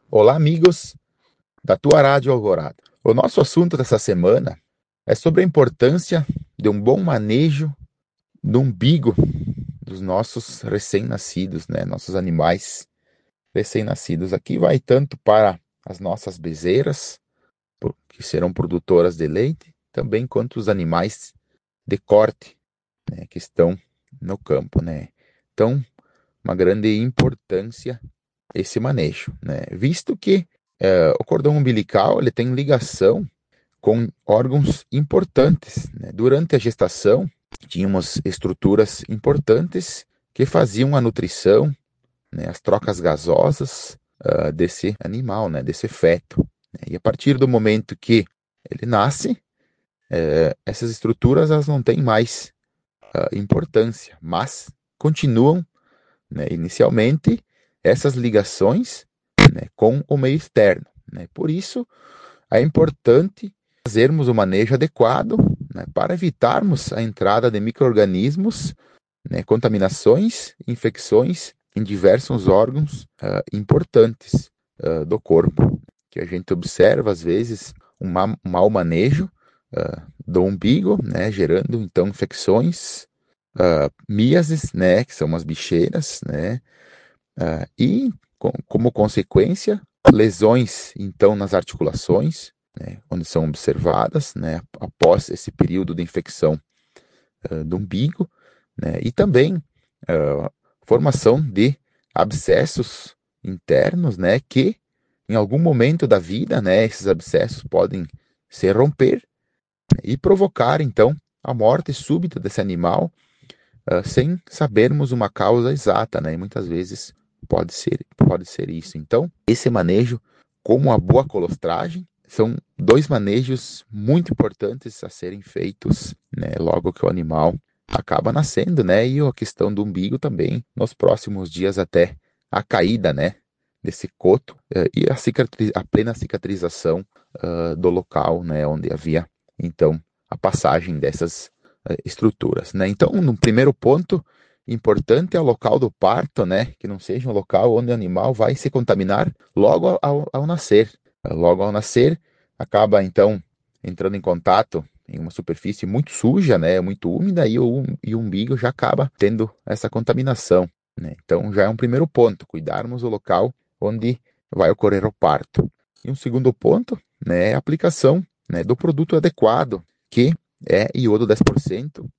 Olá, amigos da tua Rádio Alvorada. O nosso assunto dessa semana é sobre a importância de um bom manejo do umbigo dos nossos recém-nascidos, né? Nossos animais recém-nascidos. Aqui vai tanto para as nossas bezerras, que serão produtoras de leite, também quanto os animais de corte, né? Que estão no campo, né? Então, uma grande importância esse manejo, né? Visto que o cordão umbilical ele tem ligação com órgãos importantes, né? Durante a gestação, tínhamos estruturas importantes que faziam a nutrição, né? As trocas gasosas desse animal, né? Desse feto. Né? E a partir do momento que ele nasce, essas estruturas elas não têm mais importância, mas continuam, né? Inicialmente, essas ligações, né? Com o meio externo. Né? Por isso, é importante fazermos o manejo adequado, né, para evitarmos a entrada de micro-organismos, né, contaminações, infecções em diversos órgãos importantes do corpo, que a gente observa às vezes um mau manejo do umbigo, né, gerando então infecções, míases, né, que são as bicheiras, né, e como consequência lesões então nas articulações, né, onde são observadas, né, após esse período de infecção do umbigo, né, e também formação de abscessos internos, né, que em algum momento da vida, né, esses abscessos podem se romper, né, e provocar então a morte súbita desse animal sem sabermos uma causa exata, né, e muitas vezes pode ser isso. Então, esse manejo, como a boa colostragem, são dois manejos muito importantes a serem feitos, né, logo que o animal acaba nascendo, né, e a questão do umbigo também, nos próximos dias até a caída, né, desse coto e a plena cicatrização do local, né, onde havia, então, a passagem dessas estruturas, né. Então, no primeiro ponto, importante é o local do parto, né, que não seja um local onde o animal vai se contaminar logo ao nascer. Logo ao nascer, acaba então entrando em contato em uma superfície muito suja, né, muito úmida, e o umbigo já acaba tendo essa contaminação, né. Então já é um primeiro ponto, cuidarmos do local onde vai ocorrer o parto. E um segundo ponto, né, é a aplicação, né, do produto adequado, que é iodo 10%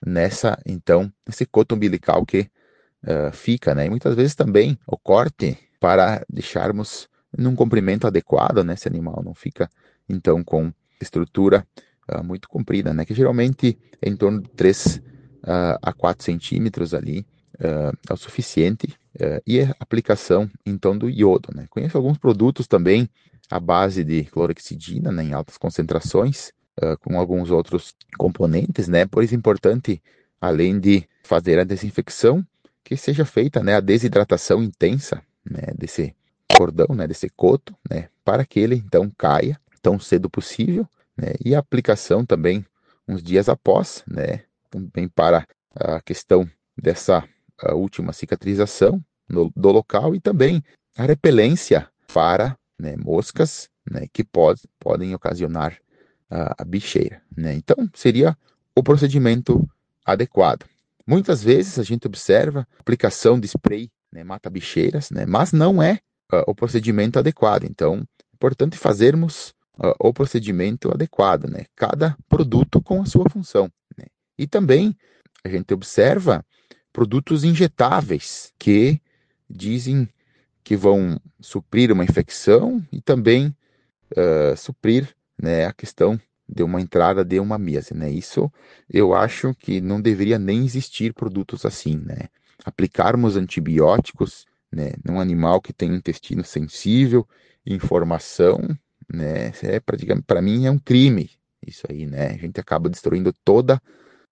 então, esse coto umbilical que fica, né? E muitas vezes também o corte para deixarmos num comprimento adequado, né? Esse animal não fica, então, com estrutura muito comprida, né? Que geralmente é em torno de 3 a 4 centímetros ali, é o suficiente. E a aplicação, então, do iodo, né? Conheço alguns produtos também à base de clorexidina, né? Em altas concentrações, com alguns outros componentes, né? Por isso é importante, além de fazer a desinfecção, que seja feita, né, a desidratação intensa, né, desse cordão, né, desse coto, né, para que ele então caia tão cedo possível, né, e a aplicação também uns dias após, né, também para a questão dessa última cicatrização do local e também a repelência para, né, moscas, né, que podem ocasionar a bicheira, né. Então seria o procedimento adequado. Muitas vezes a gente observa a aplicação de spray, né, mata-bicheiras, né, mas não é o procedimento adequado. Então, é importante fazermos o procedimento adequado, né, cada produto com a sua função, né. E também a gente observa produtos injetáveis que dizem que vão suprir uma infecção e também suprir, né, a questão de uma entrada de uma míase, né? Isso eu acho que não deveria nem existir produtos assim, né? Aplicarmos antibióticos, né, num animal que tem um intestino sensível, informação, né, é praticamente, para mim é um crime isso aí, né? A gente acaba destruindo toda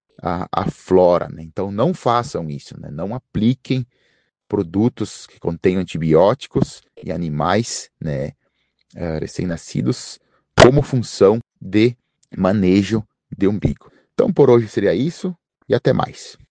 a flora, né? Então não façam isso, né? Não apliquem produtos que contenham antibióticos em animais, né, recém-nascidos como função de manejo de umbigo. Então, por hoje seria isso e até mais.